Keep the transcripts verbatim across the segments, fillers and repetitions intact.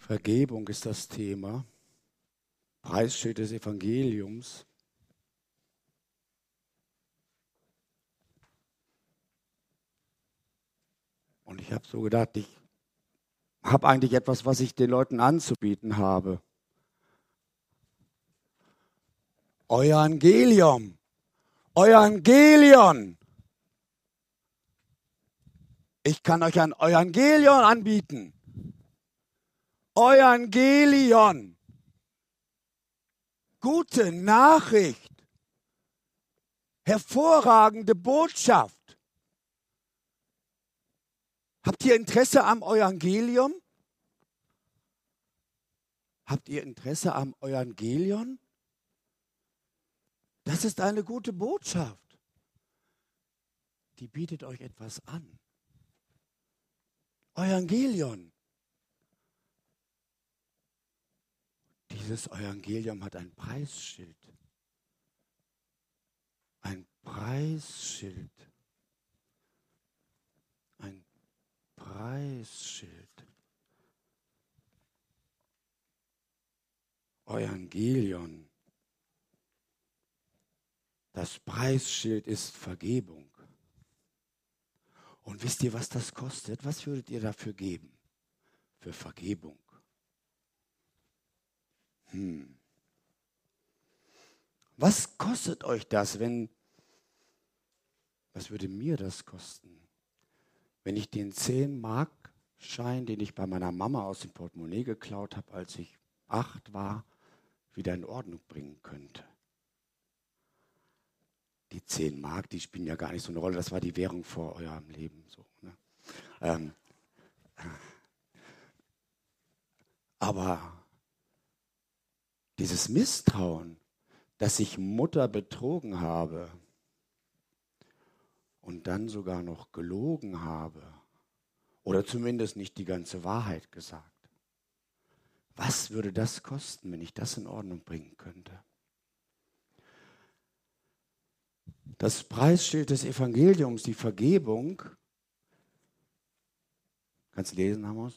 Vergebung ist das Thema. Preisschild des Evangeliums. Und ich habe so gedacht, ich habe eigentlich etwas, was ich den Leuten anzubieten habe. Evangelium. Evangelion. Ich kann euch ein Evangelion anbieten. Evangelion. Gute Nachricht. Hervorragende Botschaft. Habt ihr Interesse am Evangelium? Habt ihr Interesse am Evangelion? Das ist eine gute Botschaft. Die bietet euch etwas an. Evangelion. Dieses Evangelium hat ein Preisschild. Ein Preisschild. Ein Preisschild. Evangelion. Das Preisschild ist Vergebung. Und wisst ihr, was das kostet? Was würdet ihr dafür geben? Für Vergebung. Hm. Was kostet euch das, wenn, was würde mir das kosten, wenn ich den zehn-Mark-Schein, den ich bei meiner Mama aus dem Portemonnaie geklaut habe, als ich acht war, wieder in Ordnung bringen könnte? Die zehn Mark, die spielen ja gar nicht so eine Rolle. Das war die Währung vor eurem Leben. So, ne? ähm, aber dieses Misstrauen, dass ich Mutter betrogen habe und dann sogar noch gelogen habe oder zumindest nicht die ganze Wahrheit gesagt. Was würde das kosten, wenn ich das in Ordnung bringen könnte? Das Preisschild des Evangeliums, die Vergebung. Kannst du lesen, Amos?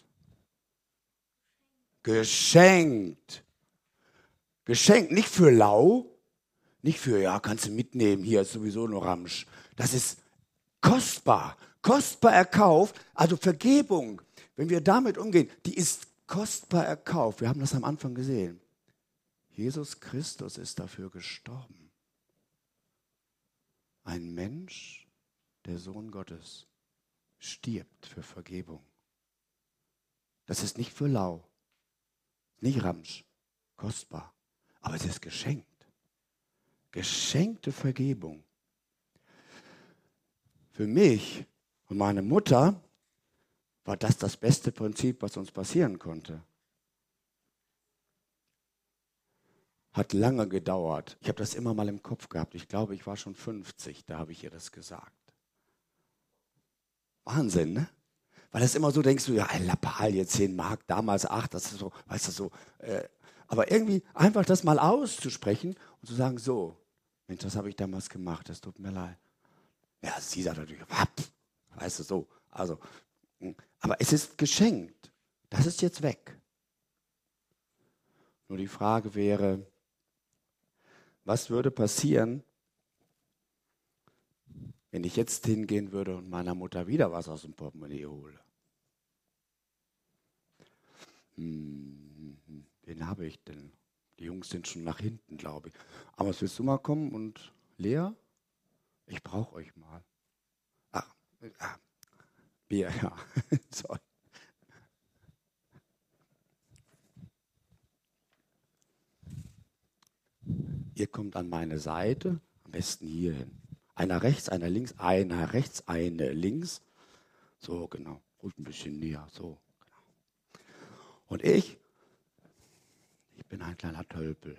Geschenkt. Geschenkt, nicht für lau, nicht für, ja, kannst du mitnehmen, hier ist sowieso nur Ramsch. Das ist kostbar, kostbar erkauft. Also Vergebung, wenn wir damit umgehen, die ist kostbar erkauft. Wir haben das am Anfang gesehen. Jesus Christus ist dafür gestorben. Ein Mensch, der Sohn Gottes, stirbt für Vergebung. Das ist nicht für lau, nicht Ramsch, kostbar, aber es ist geschenkt. Geschenkte Vergebung. Für mich und meine Mutter war das das beste Prinzip, was uns passieren konnte. Hat lange gedauert. Ich habe das immer mal im Kopf gehabt. Ich glaube, ich war schon fünfzig, da habe ich ihr das gesagt. Wahnsinn, ne? Weil das immer so denkst du, ja, ein Lappalie, zehn Mark, damals acht, das ist so, weißt du, so. Äh, aber irgendwie einfach das mal auszusprechen und zu sagen, so, Mensch, das habe ich damals gemacht, das tut mir leid. Ja, sie sagt natürlich, weißt du, so. Also, aber es ist geschenkt. Das ist jetzt weg. Nur die Frage wäre, was würde passieren, wenn ich jetzt hingehen würde und meiner Mutter wieder was aus dem Portemonnaie hole? Hm, wen habe ich denn? Die Jungs sind schon nach hinten, glaube ich. Aber willst du mal kommen und Lea? Ich brauche euch mal. Ach, ah, Bier, ja. Sorry. Ihr kommt an meine Seite, am besten hier hin. Einer rechts, einer links, einer rechts, eine links. So, genau. Holt ein bisschen näher, so. Genau. Und ich, ich bin ein kleiner Tölpel.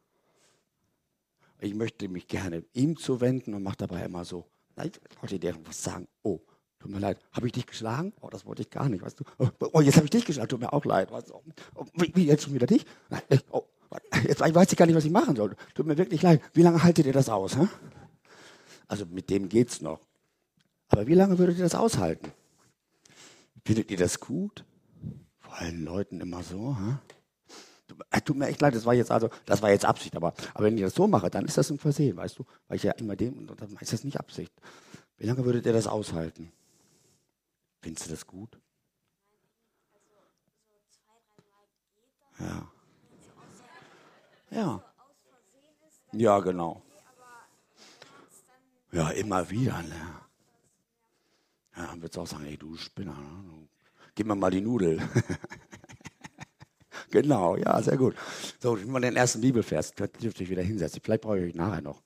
Ich möchte mich gerne ihm zuwenden und mache dabei immer so, nein, ich wollte dir was sagen. Oh, tut mir leid, habe ich dich geschlagen? Oh, das wollte ich gar nicht, weißt du. Oh, jetzt habe ich dich geschlagen, tut mir auch leid. Weißt du? Oh, wie, wie, jetzt schon wieder dich? Nein, oh. Jetzt weiß ich gar nicht, was ich machen soll. Tut mir wirklich leid. Wie lange haltet ihr das aus? Hä? Also mit dem geht's noch. Aber wie lange würdet ihr das aushalten? Findet ihr das gut? Boah, allen Leuten immer so, hä? Äh, Tut mir echt leid, das war jetzt also, das war jetzt Absicht, aber, aber wenn ich das so mache, dann ist das ein Versehen, weißt du? Weil ich ja immer dem, und dann ist das nicht Absicht. Wie lange würdet ihr das aushalten? Findest du das gut? Ja. Ja. Ja, genau. Ja, immer wieder, ne? Ja, dann würdest du auch sagen, ey, du Spinner, ne? Gib mir mal die Nudel. Genau, ja, sehr gut. So, ich mal den ersten Bibelvers. Da dürft ihr wieder hinsetzen. Vielleicht brauche ich euch nachher noch.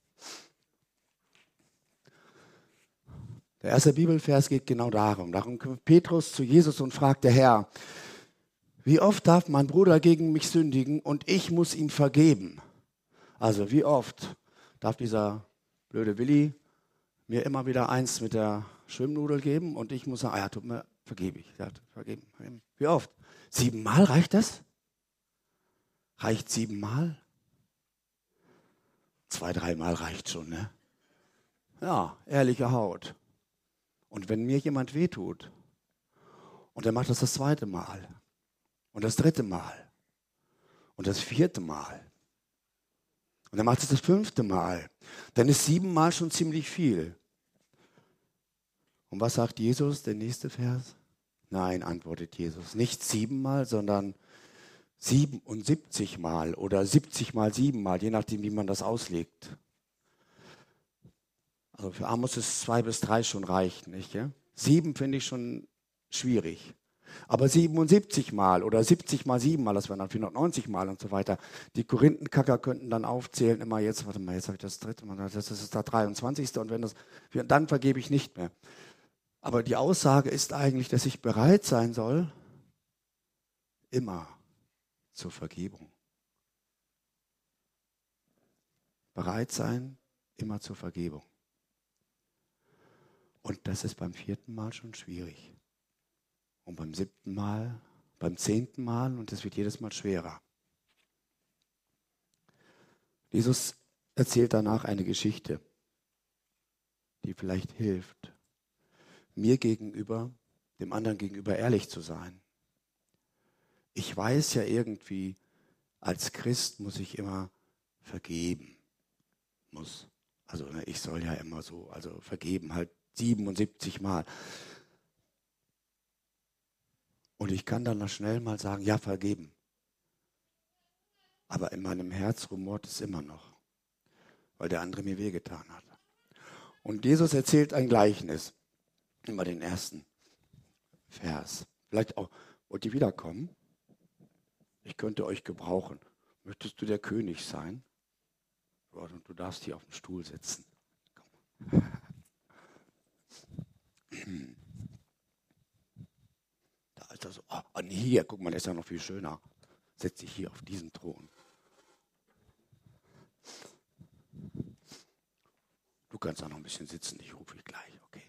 Der erste Bibelvers geht genau darum. Darum kommt Petrus zu Jesus und fragt der Herr, wie oft darf mein Bruder gegen mich sündigen und ich muss ihm vergeben? Also wie oft darf dieser blöde Willi mir immer wieder eins mit der Schwimmnudel geben und ich muss sagen, ah ja, tut mir, vergebe ich. Ja, vergeben, vergeben. Wie oft? Siebenmal reicht das? Reicht siebenmal? Zwei, dreimal reicht schon, ne? Ja, ehrliche Haut. Und wenn mir jemand wehtut und er macht das das zweite Mal und das dritte Mal und das vierte Mal und er macht es das fünfte Mal, dann ist siebenmal schon ziemlich viel. Und was sagt Jesus, der nächste Vers? Nein, antwortet Jesus, nicht siebenmal, sondern siebenundsiebzig Mal oder siebzig mal siebenmal, je nachdem, wie man das auslegt. Also für Amos ist zwei bis drei schon reicht, nicht? Ja? Sieben finde ich schon schwierig. Aber siebenundsiebzig Mal oder siebzig mal sieben Mal, das wären dann vierhundertneunzig Mal und so weiter. Die Korinthenkacker könnten dann aufzählen, immer jetzt, warte mal, jetzt habe ich das dritte Mal, das ist das dreiundzwanzigste und wenn das, dann vergebe ich nicht mehr. Aber die Aussage ist eigentlich, dass ich bereit sein soll, immer zur Vergebung. Bereit sein, immer zur Vergebung. Und das ist beim vierten Mal schon schwierig. Und beim siebten Mal, beim zehnten Mal und es wird jedes Mal schwerer. Jesus erzählt danach eine Geschichte, die vielleicht hilft, mir gegenüber, dem anderen gegenüber ehrlich zu sein. Ich weiß ja irgendwie, als Christ muss ich immer vergeben. Muss. Also ne, ich soll ja immer so, also vergeben halt siebenundsiebzig Mal. Und ich kann dann noch schnell mal sagen, ja, vergeben. Aber in meinem Herz rumort es immer noch, weil der andere mir wehgetan hat. Und Jesus erzählt ein Gleichnis, immer den ersten Vers. Vielleicht auch, wollt ihr wiederkommen? Ich könnte euch gebrauchen. Möchtest du der König sein? Und du darfst hier auf dem Stuhl sitzen. Da ist er so, oh, und hier, guck mal, der ist ja noch viel schöner. Setz dich hier auf diesen Thron. Du kannst auch noch ein bisschen sitzen, ich rufe dich gleich, okay.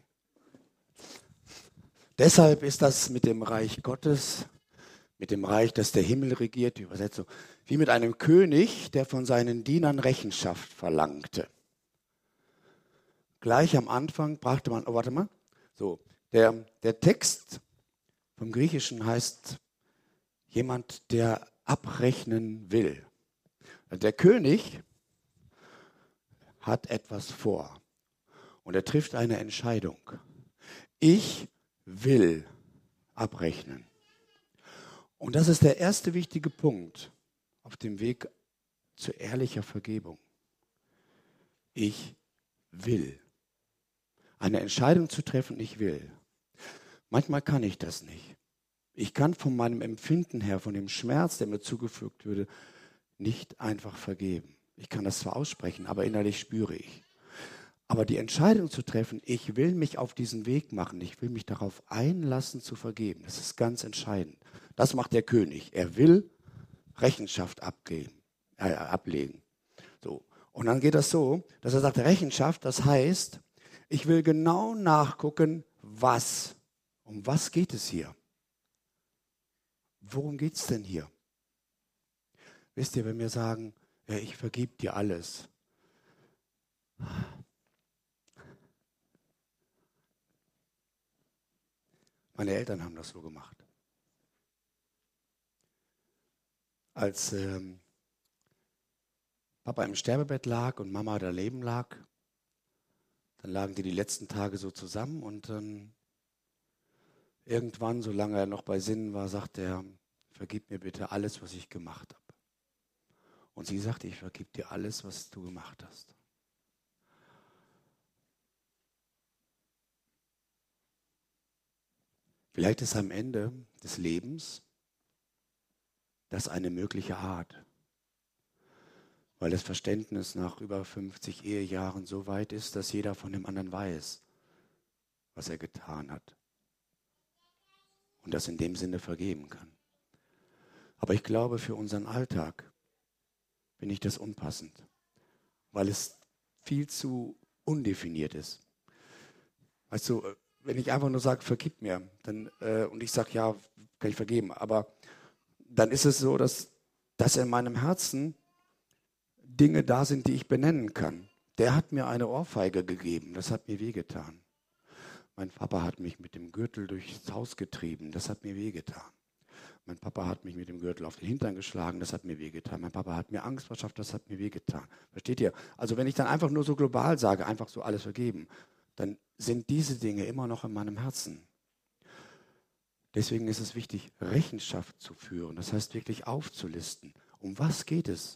Deshalb ist das mit dem Reich Gottes, mit dem Reich, das der Himmel regiert, die Übersetzung, wie mit einem König, der von seinen Dienern Rechenschaft verlangte. Gleich am Anfang brachte man, oh warte mal, so, der, der Text vom Griechischen heißt jemand, der abrechnen will. Der König hat etwas vor und er trifft eine Entscheidung. Ich will abrechnen. Und das ist der erste wichtige Punkt auf dem Weg zu ehrlicher Vergebung. Ich will. Eine Entscheidung zu treffen, ich will. Manchmal kann ich das nicht. Ich kann von meinem Empfinden her, von dem Schmerz, der mir zugefügt würde, nicht einfach vergeben. Ich kann das zwar aussprechen, aber innerlich spüre ich. Aber die Entscheidung zu treffen, ich will mich auf diesen Weg machen, ich will mich darauf einlassen zu vergeben, das ist ganz entscheidend. Das macht der König. Er will Rechenschaft abgeben, äh, ablegen. So. Und dann geht das so, dass er sagt, Rechenschaft, das heißt, ich will genau nachgucken, was. Um was geht es hier? Worum geht es denn hier? Wisst ihr, wenn wir sagen, ja, ich vergib dir alles. Meine Eltern haben das so gemacht. als ähm, Papa im Sterbebett lag und Mama daneben lag, dann lagen die die letzten Tage so zusammen und dann irgendwann, solange er noch bei Sinnen war, sagte er, vergib mir bitte alles, was ich gemacht habe. Und sie sagte, ich vergib dir alles, was du gemacht hast. Vielleicht ist am Ende des Lebens das eine mögliche Art, weil das Verständnis nach über fünfzig Ehejahren so weit ist, dass jeder von dem anderen weiß, was er getan hat und das in dem Sinne vergeben kann. Aber ich glaube, für unseren Alltag finde ich das unpassend, weil es viel zu undefiniert ist. Weißt du, wenn ich einfach nur sage, vergib mir, dann, äh, und ich sage, ja, kann ich vergeben, aber dann ist es so, dass, dass in meinem Herzen Dinge da sind, die ich benennen kann. Der hat mir eine Ohrfeige gegeben, das hat mir wehgetan. Mein Papa hat mich mit dem Gürtel durchs Haus getrieben, das hat mir wehgetan. Mein Papa hat mich mit dem Gürtel auf den Hintern geschlagen, das hat mir wehgetan. Mein Papa hat mir Angst verschafft, das hat mir wehgetan. Versteht ihr? Also wenn ich dann einfach nur so global sage, einfach so alles vergeben, dann sind diese Dinge immer noch in meinem Herzen. Deswegen ist es wichtig, Rechenschaft zu führen. Das heißt wirklich aufzulisten. Um was geht es?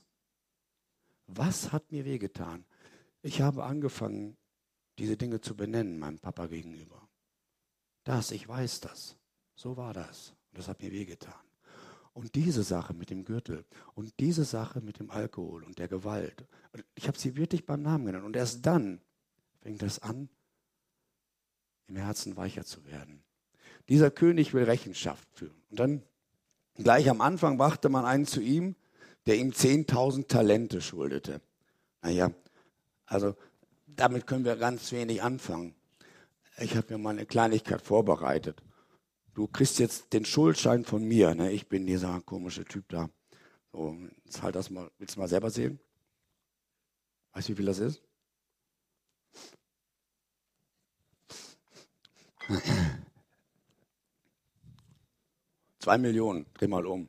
Was hat mir wehgetan? Ich habe angefangen, diese Dinge zu benennen, meinem Papa gegenüber. Das, ich weiß das. So war das. Und das hat mir wehgetan. Und diese Sache mit dem Gürtel und diese Sache mit dem Alkohol und der Gewalt, ich habe sie wirklich beim Namen genannt. Und erst dann fängt das an, im Herzen weicher zu werden. Dieser König will Rechenschaft führen. Und dann, gleich am Anfang, brachte man einen zu ihm, der ihm zehntausend Talente schuldete. Naja, also damit können wir ganz wenig anfangen. Ich habe mir mal eine Kleinigkeit vorbereitet. Du kriegst jetzt den Schuldschein von mir. Ne? Ich bin dieser komische Typ da. So, jetzt halt das mal. Willst du mal selber sehen? Weißt du, wie viel das ist? Zwei Millionen. Dreh mal um.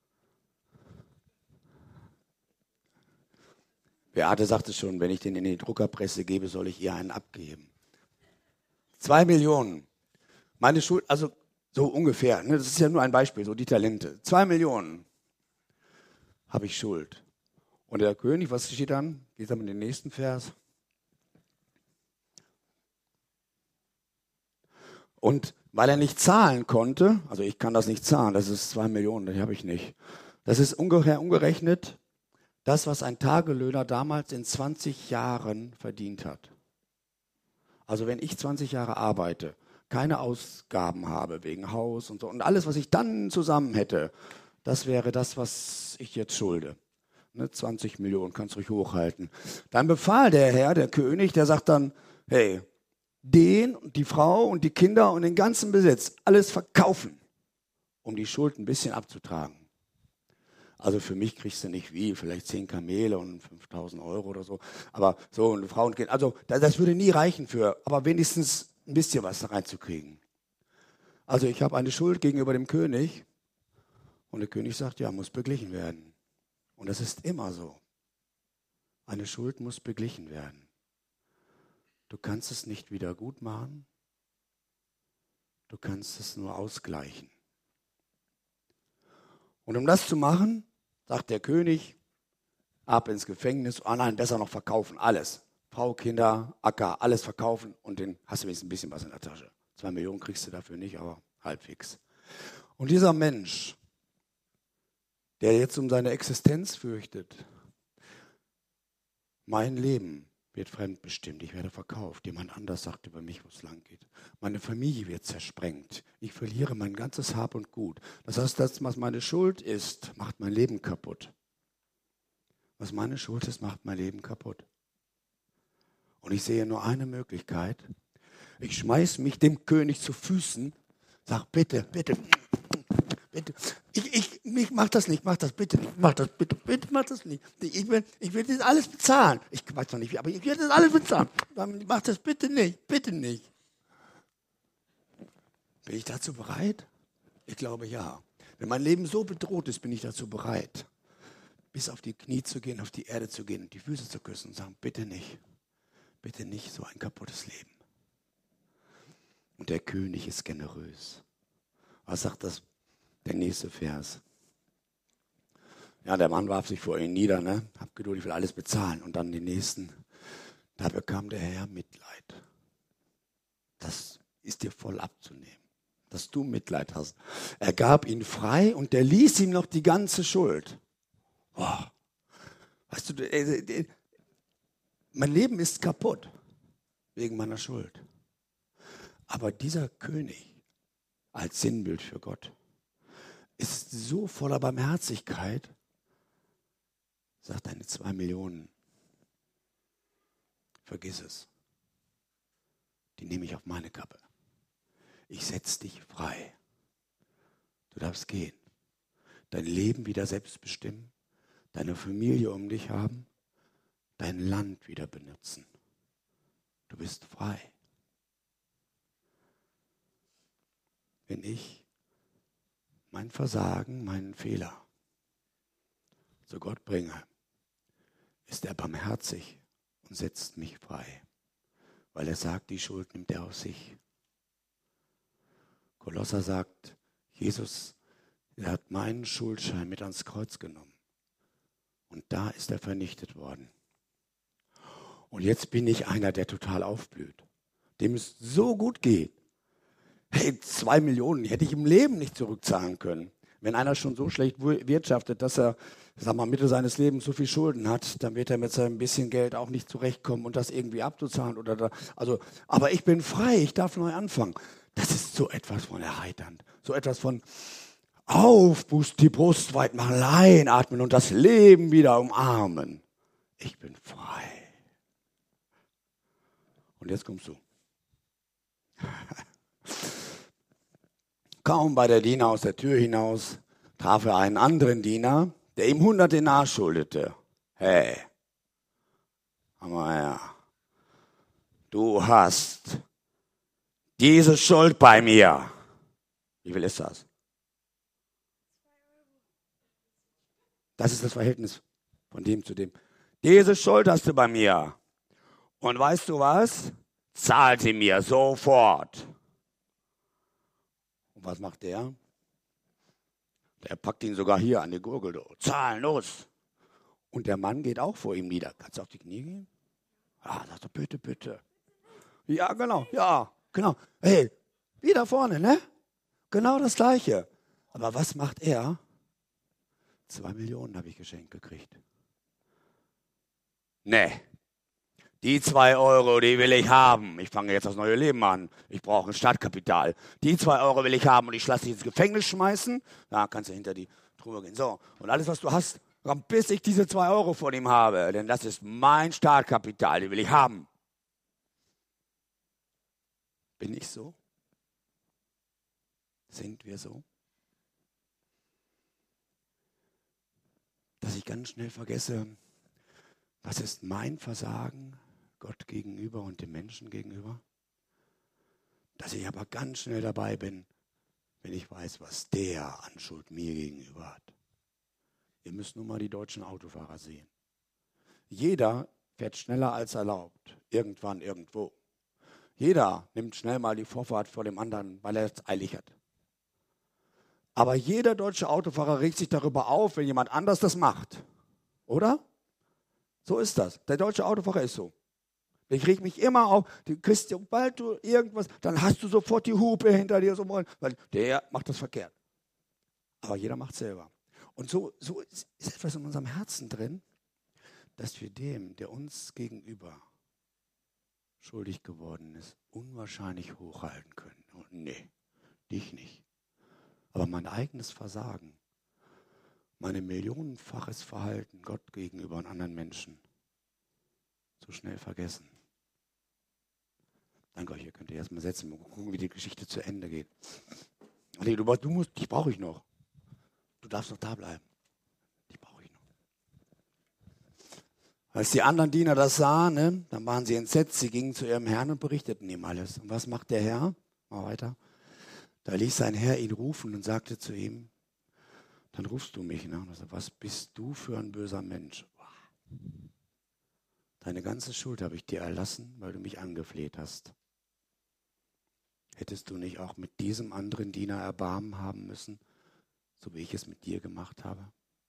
Beate sagte schon, wenn ich den in die Druckerpresse gebe, soll ich ihr einen abgeben. Zwei Millionen. Meine Schuld, also so ungefähr, ne, das ist ja nur ein Beispiel, so die Talente. Zwei Millionen habe ich Schuld. Und der König, was steht dann? Geht dann in den nächsten Vers. Und weil er nicht zahlen konnte, also ich kann das nicht zahlen, das ist zwei Millionen, das habe ich nicht. Das ist ungefähr umgerechnet das, was ein Tagelöhner damals in zwanzig Jahren verdient hat. Also wenn ich zwanzig Jahre arbeite, keine Ausgaben habe wegen Haus und so und alles, was ich dann zusammen hätte, das wäre das, was ich jetzt schulde. Ne, zwanzig Millionen, kannst du ruhig hochhalten. Dann befahl der Herr, der König, der sagt dann, hey, den und die Frau und die Kinder und den ganzen Besitz, alles verkaufen, um die Schuld ein bisschen abzutragen. Also für mich kriegst du nicht viel, vielleicht zehn Kamele und fünftausend Euro oder so. Aber so eine Frau und Kind, also das würde nie reichen für, aber wenigstens ein bisschen was da reinzukriegen. Also ich habe eine Schuld gegenüber dem König und der König sagt, ja, muss beglichen werden. Und das ist immer so. Eine Schuld muss beglichen werden. Du kannst es nicht wieder gut machen, du kannst es nur ausgleichen. Und um das zu machen, sagt der König, ab ins Gefängnis, ah nein, besser noch verkaufen, alles. Frau, Kinder, Acker, alles verkaufen und dann hast du wenigstens ein bisschen was in der Tasche. Zwei Millionen kriegst du dafür nicht, aber halbwegs. Und dieser Mensch, der jetzt um seine Existenz fürchtet, mein Leben wird fremdbestimmt, ich werde verkauft, jemand anders sagt über mich, wo es lang geht. Meine Familie wird zersprengt, ich verliere mein ganzes Hab und Gut. Das heißt, das, was meine Schuld ist, macht mein Leben kaputt. Was meine Schuld ist, macht mein Leben kaputt. Und ich sehe nur eine Möglichkeit. Ich schmeiß mich dem König zu Füßen, sag bitte, bitte, bitte, ich, ich, ich mach das nicht, mach das bitte nicht, mach das bitte, bitte, mach das nicht. Ich will, ich will das alles bezahlen. Ich weiß noch nicht wie, aber ich will das alles bezahlen. Mach das bitte nicht, bitte nicht. Bin ich dazu bereit? Ich glaube ja. Wenn mein Leben so bedroht ist, bin ich dazu bereit. bis auf die Knie zu gehen, auf die Erde zu gehen und die Füße zu küssen und sagen, bitte nicht, bitte nicht so ein kaputtes Leben. Und der König ist generös. Was sagt das? Der nächste Vers. Ja, der Mann warf sich vor ihn nieder, ne? Hab Geduld, ich will alles bezahlen. Und dann den nächsten. Da bekam der Herr Mitleid. Das ist dir voll abzunehmen, dass du Mitleid hast. Er gab ihn frei und der ließ ihm noch die ganze Schuld. Boah. Weißt du, äh, äh, mein Leben ist kaputt wegen meiner Schuld. Aber dieser König als Sinnbild für Gott ist so voller Barmherzigkeit, sagt deine zwei Millionen, vergiss es. Die nehme ich auf meine Kappe. Ich setze dich frei. Du darfst gehen. Dein Leben wieder selbst bestimmen, deine Familie um dich haben, dein Land wieder benutzen. Du bist frei. Wenn ich mein Versagen, meinen Fehler zu Gott bringe, ist er barmherzig und setzt mich frei, weil er sagt, die Schuld nimmt er auf sich. Kolosser sagt, Jesus, er hat meinen Schuldschein mit ans Kreuz genommen und da ist er vernichtet worden. Und jetzt bin ich einer, der total aufblüht, dem es so gut geht. Hey, zwei Millionen hätte ich im Leben nicht zurückzahlen können. Wenn einer schon so schlecht wirtschaftet, dass er, sag mal, Mitte seines Lebens so viel Schulden hat, dann wird er mit seinem bisschen Geld auch nicht zurechtkommen und das irgendwie abzuzahlen oder da, also, aber ich bin frei, ich darf neu anfangen. Das ist so etwas von erheiternd, so etwas von auf, die Brust weit machen, einatmen und das Leben wieder umarmen. Ich bin frei. Und jetzt kommst du. Kaum bei der Diener aus der Tür hinaus traf er einen anderen Diener, der ihm hundert Denar schuldete. Hey, komm mal her. Du hast diese Schuld bei mir. Wie viel ist das? Das ist das Verhältnis von dem zu dem. Diese Schuld hast du bei mir. Und weißt du was? Zahl sie mir sofort. Und was macht der? Der packt ihn sogar hier an die Gurgel. Zahlen, los. Und der Mann geht auch vor ihm nieder. Kannst du auf die Knie gehen? Ja, sagt er, bitte, bitte. Ja, genau, ja, genau. Hey, wieder vorne, ne? Genau das Gleiche. Aber was macht er? Zwei Millionen habe ich geschenkt gekriegt. Nee. Die zwei Euro, die will ich haben. Ich fange jetzt das neue Leben an. Ich brauche ein Startkapital. Die zwei Euro will ich haben und ich lasse dich ins Gefängnis schmeißen. Da kannst du hinter die Truhe gehen. So, und alles, was du hast, bis ich diese zwei Euro von ihm habe. Denn das ist mein Startkapital, die will ich haben. Bin ich so? Sind wir so? Dass ich ganz schnell vergesse, was ist mein Versagen Gott gegenüber und dem Menschen gegenüber? Dass ich aber ganz schnell dabei bin, wenn ich weiß, was der an Schuld mir gegenüber hat. Ihr müsst nur mal die deutschen Autofahrer sehen. Jeder fährt schneller als erlaubt, irgendwann, irgendwo. Jeder nimmt schnell mal die Vorfahrt vor dem anderen, weil er es eilig hat. Aber jeder deutsche Autofahrer regt sich darüber auf, wenn jemand anders das macht. Oder? So ist das. Der deutsche Autofahrer ist so. Ich reg mich immer auf, du kriegst, sobald du irgendwas, dann hast du sofort die Hupe hinter dir, so, weil der macht das verkehrt. Aber jeder macht es selber. Und so, so ist, ist etwas in unserem Herzen drin, dass wir dem, der uns gegenüber schuldig geworden ist, unwahrscheinlich hochhalten können. Und nee, dich nicht. Aber mein eigenes Versagen, mein millionenfaches Verhalten Gott gegenüber und anderen Menschen so schnell vergessen. Danke euch, ihr könnt ihr erstmal setzen, mal gucken, wie die Geschichte zu Ende geht. Nee, du, du musst, dich brauche ich noch. Du darfst noch da bleiben. Dich brauche ich noch. Als die anderen Diener das sahen, ne, dann waren sie entsetzt, sie gingen zu ihrem Herrn und berichteten ihm alles. Und was macht der Herr? Mal weiter. Da ließ sein Herr ihn rufen und sagte zu ihm, dann rufst du mich, ne? Und sagst, was bist du für ein böser Mensch? Deine ganze Schuld habe ich dir erlassen, weil du mich angefleht hast. Hättest du nicht auch mit diesem anderen Diener Erbarmen haben müssen, so wie ich es mit dir gemacht habe?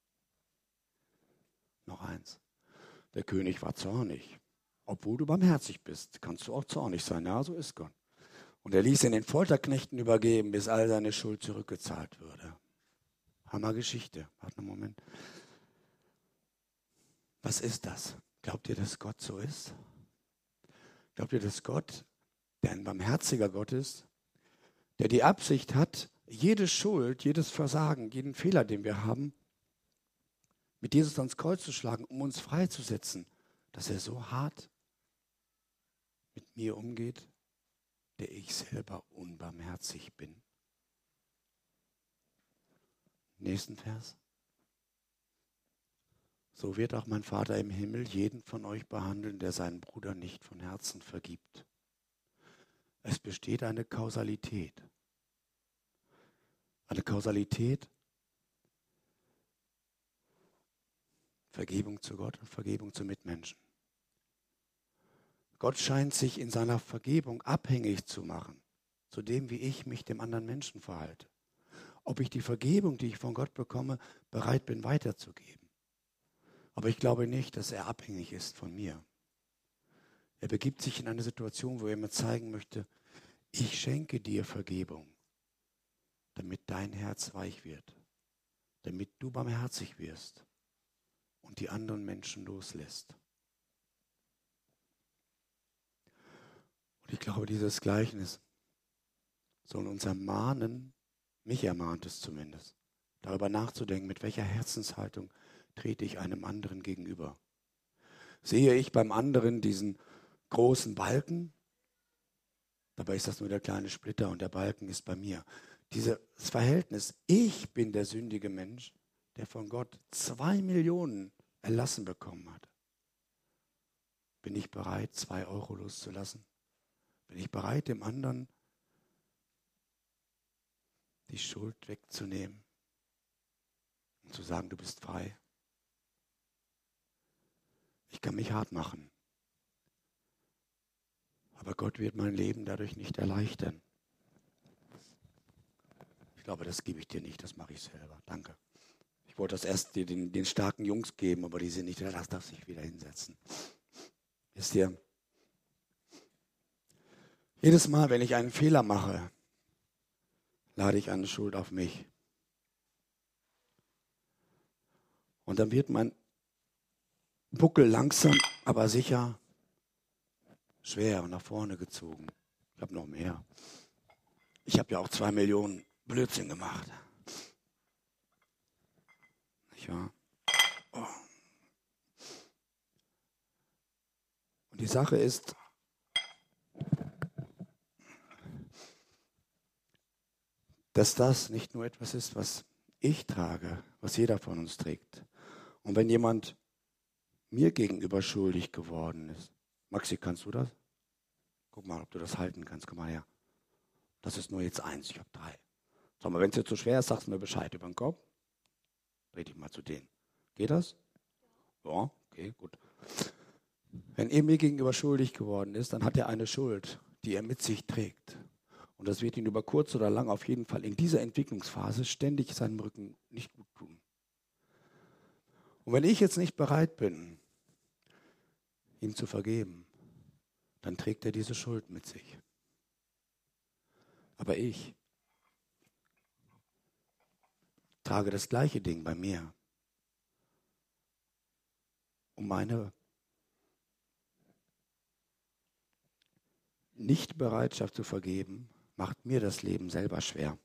Noch eins. Der König war zornig. Obwohl du barmherzig bist, kannst du auch zornig sein. Ja, so ist Gott. Und er ließ ihn den Folterknechten übergeben, bis all seine Schuld zurückgezahlt würde. Hammergeschichte. Warte einen Moment. Was ist das? Glaubt ihr, dass Gott so ist? Glaubt ihr, dass Gott, der ein barmherziger Gott ist, der die Absicht hat, jede Schuld, jedes Versagen, jeden Fehler, den wir haben, mit Jesus ans Kreuz zu schlagen, um uns freizusetzen, dass er so hart mit mir umgeht, der ich selber unbarmherzig bin? Nächsten Vers. So wird auch mein Vater im Himmel jeden von euch behandeln, der seinen Bruder nicht von Herzen vergibt. Es besteht eine Kausalität. Eine Kausalität, Vergebung zu Gott und Vergebung zu Mitmenschen. Gott scheint sich in seiner Vergebung abhängig zu machen, zu dem, wie ich mich dem anderen Menschen verhalte. Ob ich die Vergebung, die ich von Gott bekomme, bereit bin weiterzugeben. Aber ich glaube nicht, dass er abhängig ist von mir. Er begibt sich in eine Situation, wo er mir zeigen möchte, ich schenke dir Vergebung, damit dein Herz weich wird, damit du barmherzig wirst und die anderen Menschen loslässt. Und ich glaube, dieses Gleichnis soll uns ermahnen, mich ermahnt es zumindest, darüber nachzudenken, mit welcher Herzenshaltung trete ich einem anderen gegenüber. Sehe ich beim anderen diesen großen Balken? Dabei ist das nur der kleine Splitter und der Balken ist bei mir. Dieses Verhältnis, ich bin der sündige Mensch, der von Gott zwei Millionen erlassen bekommen hat. Bin ich bereit, zwei Euro loszulassen? Bin ich bereit, dem anderen die Schuld wegzunehmen und zu sagen, du bist frei? Ich kann mich hart machen, aber Gott wird mein Leben dadurch nicht erleichtern. Ich glaube, das gebe ich dir nicht, das mache ich selber. Danke. Ich wollte das erst dir den, den starken Jungs geben, aber die sind nicht da, das darf sich wieder hinsetzen. Wisst ihr, jedes Mal, wenn ich einen Fehler mache, lade ich eine Schuld auf mich. Und dann wird mein Buckel langsam, aber sicher schwer und nach vorne gezogen. Ich habe noch mehr. Ich habe ja auch zwei Millionen Blödsinn gemacht. Nicht wahr? Oh. Und die Sache ist, dass das nicht nur etwas ist, was ich trage, was jeder von uns trägt. Und wenn jemand mir gegenüber schuldig geworden ist, Maxi, kannst du das? Guck mal, ob du das halten kannst. Komm mal her. Das ist nur jetzt eins, ich habe drei. Sag mal, wenn es jetzt so schwer ist, sagst du mir Bescheid über den Kopf. Dreh dich mal zu denen. Geht das? Ja, okay, gut. Wenn er mir gegenüber schuldig geworden ist, dann hat er eine Schuld, die er mit sich trägt. Und das wird ihn über kurz oder lang auf jeden Fall in dieser Entwicklungsphase ständig seinem Rücken nicht gut tun. Und wenn ich jetzt nicht bereit bin, ihm zu vergeben, dann trägt er diese Schuld mit sich. Aber ich trage das gleiche Ding bei mir. Und meine Nichtbereitschaft zu vergeben, macht mir das Leben selber schwer.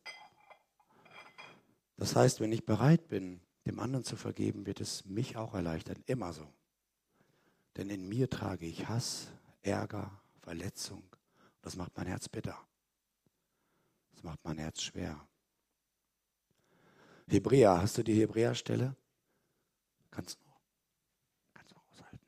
Das heißt, wenn ich bereit bin, dem anderen zu vergeben, wird es mich auch erleichtern. Immer so. Denn in mir trage ich Hass, Ärger, Verletzung. Das macht mein Herz bitter. Das macht mein Herz schwer. Hebräer, hast du die Hebräerstelle? Kannst du noch? Kannst du noch aushalten?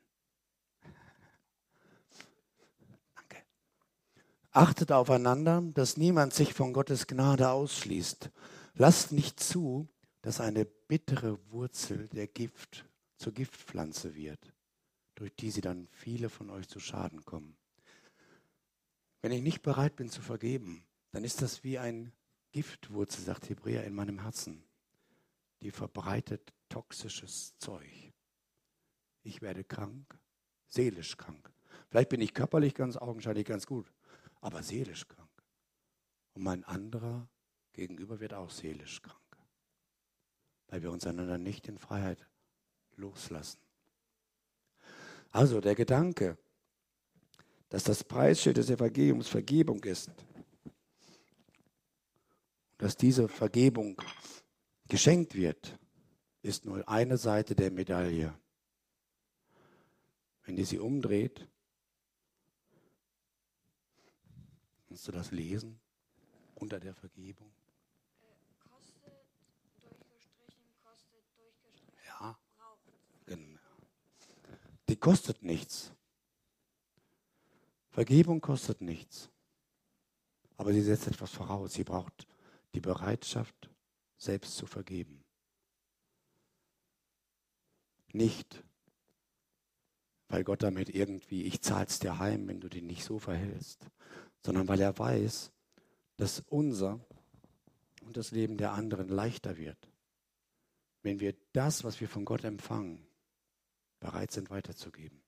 Danke. Achtet aufeinander, dass niemand sich von Gottes Gnade ausschließt. Lasst nicht zu, dass eine bittere Wurzel der Gift zur Giftpflanze wird, durch die sie dann viele von euch zu Schaden kommen. Wenn ich nicht bereit bin zu vergeben, dann ist das wie ein Giftwurzel, sagt Hebräer, in meinem Herzen. Die verbreitet toxisches Zeug. Ich werde krank, seelisch krank. Vielleicht bin ich körperlich ganz augenscheinlich ganz gut, aber seelisch krank. Und mein anderer Gegenüber wird auch seelisch krank, weil wir uns einander nicht in Freiheit loslassen. Also der Gedanke, dass das Preisschild des Evangeliums Vergebung ist, dass diese Vergebung geschenkt wird, ist nur eine Seite der Medaille. Wenn ihr sie umdreht, kannst du das lesen unter der Vergebung? Äh, kostet, durchgestrichen, kostet, durchgestrichen, Ja, braucht. genau. Die kostet nichts. Vergebung kostet nichts. Aber sie setzt etwas voraus. Sie braucht die Bereitschaft, selbst zu vergeben. Nicht, weil Gott damit irgendwie, ich zahl's dir heim, wenn du dich nicht so verhältst, sondern weil er weiß, dass unser und das Leben der anderen leichter wird, wenn wir das, was wir von Gott empfangen, bereit sind weiterzugeben.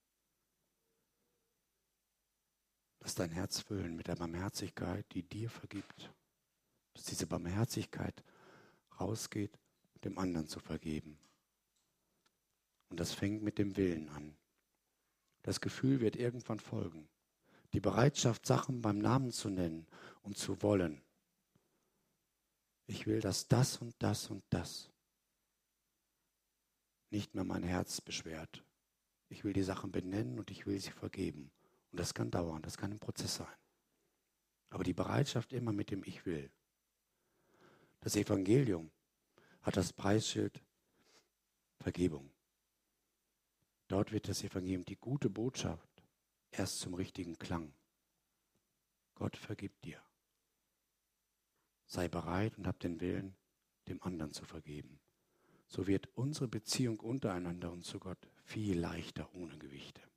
Lass dein Herz füllen mit der Barmherzigkeit, die dir vergibt. Dass diese Barmherzigkeit rausgeht, dem anderen zu vergeben. Und das fängt mit dem Willen an. Das Gefühl wird irgendwann folgen. Die Bereitschaft, Sachen beim Namen zu nennen und zu wollen. Ich will, dass das und das und das nicht mehr mein Herz beschwert. Ich will die Sachen benennen und ich will sie vergeben. Und das kann dauern, das kann ein Prozess sein. Aber die Bereitschaft immer mit dem Ich will. Das Evangelium hat das Preisschild Vergebung. Dort wird das Evangelium, die gute Botschaft, erst zum richtigen Klang. Gott vergibt dir. Sei bereit und hab den Willen, dem anderen zu vergeben. So wird unsere Beziehung untereinander und zu Gott viel leichter ohne Gewichte.